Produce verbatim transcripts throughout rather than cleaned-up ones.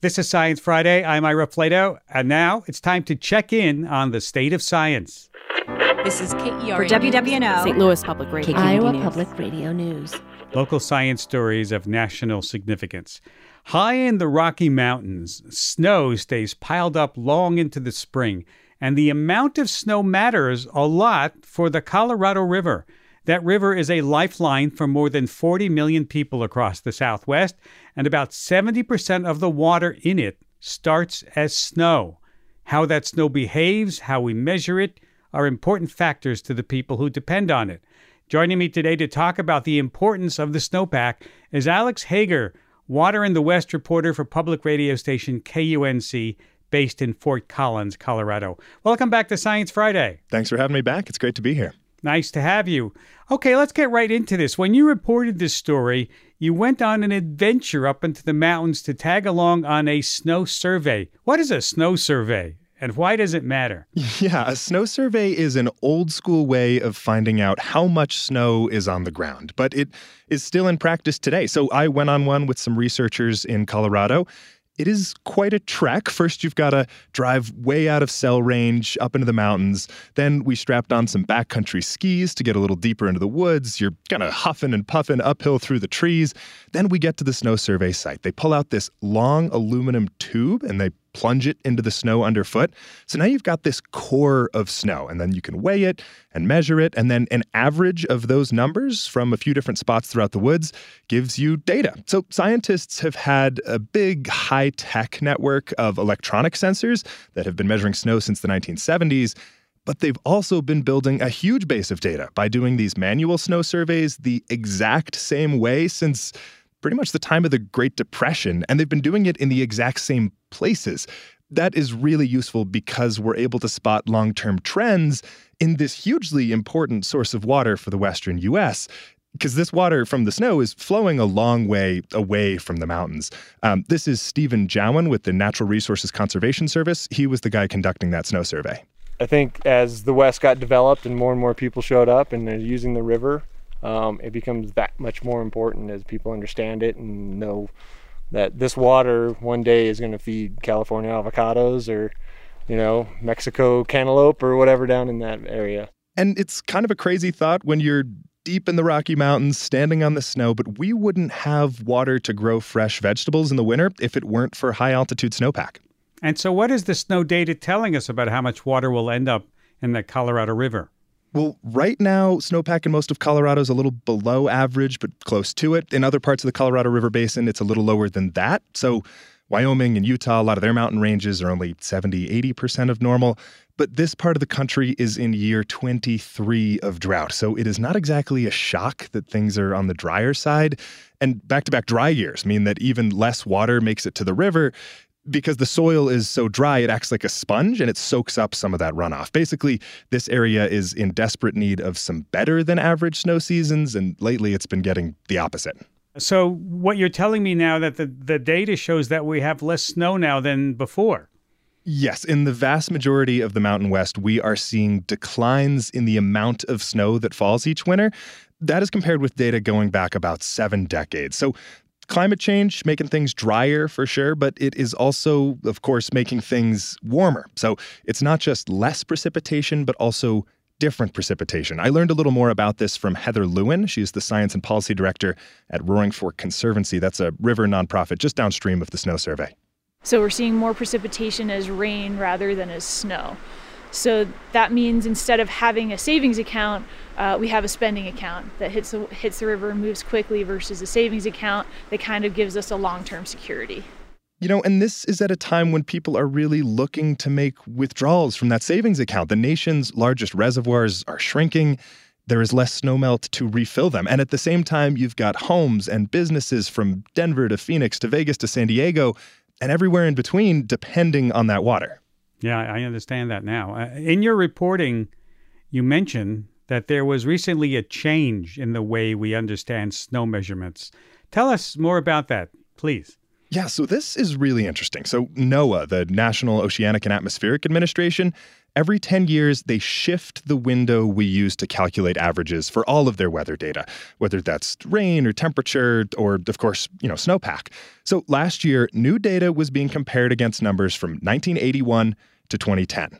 This is Science Friday. I'm Ira Flato, and now it's time to check in on the state of science. This is K E R for W W N O, Saint Louis Public Radio, Iowa News. Public Radio News. Local science stories of national significance. High in the Rocky Mountains, snow stays piled up long into the spring, and the amount of snow matters a lot for the Colorado River. That river is a lifeline for more than forty million people across the Southwest, and about seventy percent of the water in it starts as snow. How that snow behaves, how we measure it, are important factors to the people who depend on it. Joining me today to talk about the importance of the snowpack is Alex Hager, Water in the West reporter for public radio station K U N C, based in Fort Collins, Colorado. Welcome back to Science Friday. Thanks for having me back. It's great to be here. Nice to have you. Okay, let's get right into this. When you reported this story, you went on an adventure up into the mountains to tag along on a snow survey. What is a snow survey, and why does it matter? Yeah, a snow survey is an old school way of finding out how much snow is on the ground, but it is still in practice today. So I went on one with some researchers in Colorado. It is quite a trek. First, you've got to drive way out of cell range up into the mountains. Then we strapped on some backcountry skis to get a little deeper into the woods. You're kind of huffing and puffing uphill through the trees. Then we get to the snow survey site. They pull out this long aluminum tube and they plunge it into the snow underfoot. So now you've got this core of snow, and then you can weigh it and measure it, and then an average of those numbers from a few different spots throughout the woods gives you data. So scientists have had a big high-tech network of electronic sensors that have been measuring snow since the nineteen seventies, but they've also been building a huge base of data by doing these manual snow surveys the exact same way since pretty much the time of the Great Depression, and they've been doing it in the exact same places. That is really useful because we're able to spot long-term trends in this hugely important source of water for the western U S, because this water from the snow is flowing a long way away from the mountains. Um, this is Stephen Jowan with the Natural Resources Conservation Service. He was the guy conducting that snow survey. I think as the West got developed and more and more people showed up and they're using the river, Um, it becomes that much more important as people understand it and know that this water one day is going to feed California avocados or, you know, Mexico cantaloupe or whatever down in that area. And it's kind of a crazy thought when you're deep in the Rocky Mountains, standing on the snow, but we wouldn't have water to grow fresh vegetables in the winter if it weren't for high-altitude snowpack. And so what is the snow data telling us about how much water will end up in the Colorado River? Well, right now, snowpack in most of Colorado is a little below average, but close to it. In other parts of the Colorado River Basin, it's a little lower than that. So Wyoming and Utah, a lot of their mountain ranges are only seventy, eighty percent of normal. But this part of the country is in year twenty-three of drought. So it is not exactly a shock that things are on the drier side. And back-to-back dry years mean that even less water makes it to the river. Because the soil is so dry, it acts like a sponge and it soaks up some of that runoff. Basically, this area is in desperate need of some better than average snow seasons, and lately it's been getting the opposite. So what you're telling me now that the, the data shows that we have less snow now than before? Yes, in the vast majority of the Mountain West, we are seeing declines in the amount of snow that falls each winter. That is compared with data going back about seven decades. So climate change making things drier for sure, but it is also, of course, making things warmer. So it's not just less precipitation, but also different precipitation. I learned a little more about this from Heather Lewin. She's the Science and Policy Director at Roaring Fork Conservancy. That's a river nonprofit just downstream of the snow survey. So we're seeing more precipitation as rain rather than as snow. So that means instead of having a savings account, uh, we have a spending account that hits the, hits the river and moves quickly versus a savings account that kind of gives us a long-term security. You know, and this is at a time when people are really looking to make withdrawals from that savings account. The nation's largest reservoirs are shrinking. There is less snowmelt to refill them. And at the same time, you've got homes and businesses from Denver to Phoenix to Vegas to San Diego and everywhere in between depending on that water. Yeah, I understand that now. Uh, in your reporting, you mentioned that there was recently a change in the way we understand snow measurements. Tell us more about that, please. Yeah, so this is really interesting. So NOAA, the National Oceanic and Atmospheric Administration, every ten years, they shift the window we use to calculate averages for all of their weather data, whether that's rain or temperature or, of course, you know, snowpack. So last year, new data was being compared against numbers from nineteen eighty-one to twenty ten.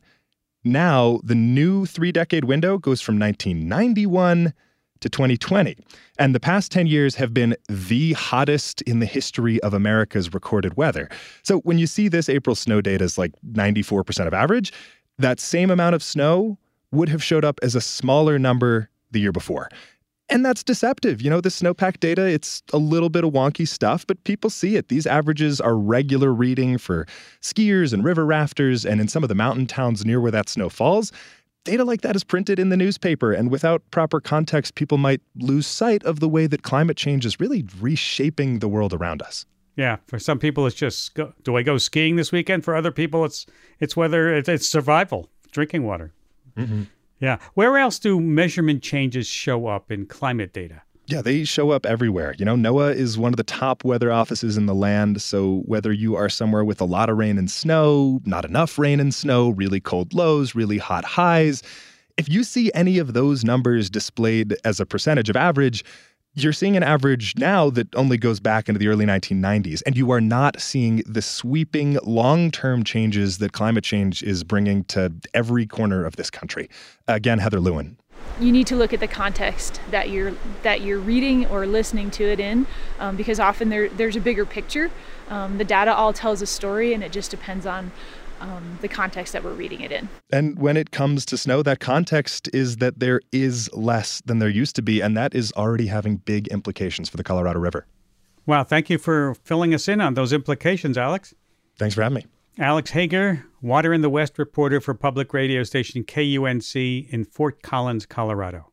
Now, the new three-decade window goes from nineteen ninety-one to twenty twenty. And the past ten years have been the hottest in the history of America's recorded weather. So when you see this April snow data is like ninety-four percent of average, that same amount of snow would have showed up as a smaller number the year before. And that's deceptive. You know, the snowpack data, it's a little bit of wonky stuff, but people see it. These averages are regular reading for skiers and river rafters, and in some of the mountain towns near where that snow falls, data like that is printed in the newspaper, and without proper context, people might lose sight of the way that climate change is really reshaping the world around us. Yeah, for some people, it's just, go, do I go skiing this weekend? For other people, it's it's whether it's, it's survival, drinking water. Mm-hmm. Yeah. Where else do measurement changes show up in climate data? Yeah, they show up everywhere. You know, NOAA is one of the top weather offices in the land. So whether you are somewhere with a lot of rain and snow, not enough rain and snow, really cold lows, really hot highs, if you see any of those numbers displayed as a percentage of average, you're seeing an average now that only goes back into the early nineteen nineties, and you are not seeing the sweeping long-term changes that climate change is bringing to every corner of this country. Again, Heather Lewin. You need to look at the context that you're that you're reading or listening to it in, um, because often there there's a bigger picture. Um, the data all tells a story, and it just depends on Um, the context that we're reading it in. And when it comes to snow, that context is that there is less than there used to be, and that is already having big implications for the Colorado River. Wow, thank you for filling us in on those implications, Alex. Thanks for having me. Alex Hager, Water in the West reporter for public radio station K U N C in Fort Collins, Colorado.